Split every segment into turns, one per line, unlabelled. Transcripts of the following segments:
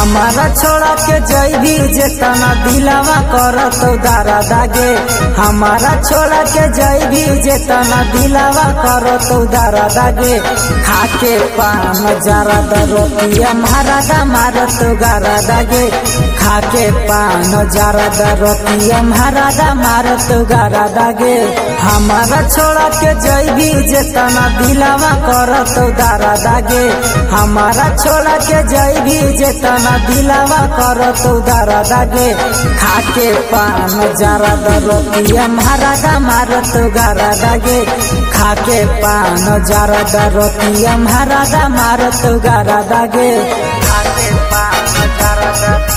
हमारा छोड़ा के जैबी जेतना दिलावा करत दारा दागे। हमारा छोड़ा के जैबी जेतना दिलावा करत दारा दागे। खाके पान जरा दरोतिया महाराजा मारत गारा दागे। खाके पान जरा दरोतिया महाराजा मारत गारा दागे। हमारा छोड़ा के जैबी जेतना दिलावा करत दारा दागे। हमारा छोड़ा के जैबी जेतना दिलावा करत दारा दागे। खाके पान जरा दरोतिया महाराजा मारत गारा दागे। खाके पान जरा दरोतिया महाराजा मारत गारा दागे। खाके पान जरा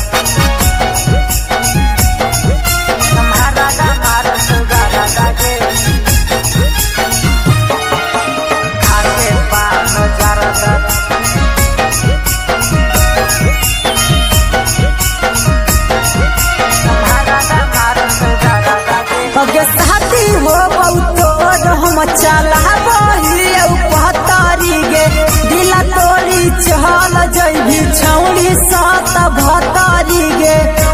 महाराजा मारत गारा दागे। खाके पान जरा अगे साथी हो बहुत हम चला बही पहतारी गे। दिला तोरी चहल जैभी छौड़ी सात भतारी गे।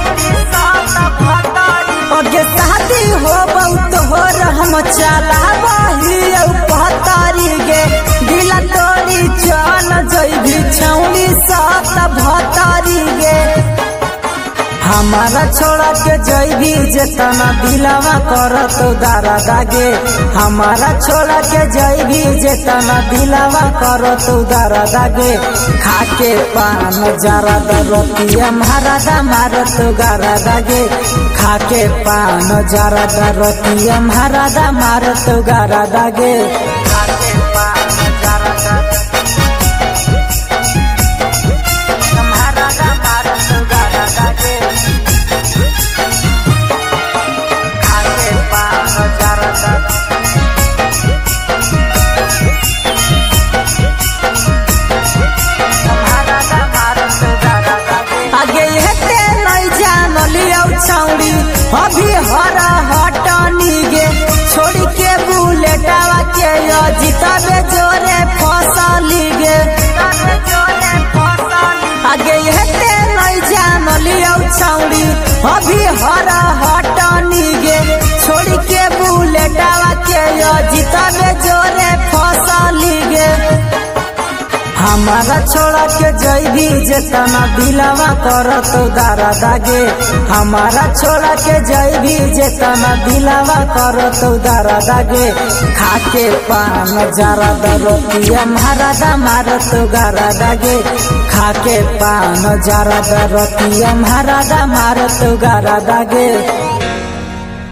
अगे साथी हो बहुत हम चला बही पहतारी गे। दिला तोरी चहल जैभी छौड़ी सात भतारी गे। हमारा छोड़ा के जैबी जेतना दिलावा करत दारा दागे। हमारा छोड़ा के जैबी जेतना दिलावा करत दारा दागे। खाके पान जरा दरोतिया महाराजा मारत गारा दागे। खाके पान जरा दरोतिया महाराजा मारत गारा दागे। खाके पान जरा महाराजा मारत गारा दागे। आगे हेते नहीं जान लियो छौड़ी अभी हरा हटनी गे। छोड़ी के बुलेटवा के जिताबे जोरे फसली गे। आगे हेते नहीं जान लियो छौड़ी अभी हरा हटनी गे। छोड़ी के बुलेटवा के जिताबे जोरे फसली गे। हमारा छोड़ा के जैबी जेतना दिलावा करत दारा दागे। हमारा छोड़ा के जैबी जेतना दिलावा करत दारा दागे। खाके पान जरा दरोतिया महाराजा मारत गारा दागे। खाके पान जरा दरोतिया महाराजा मारत गारा दागे।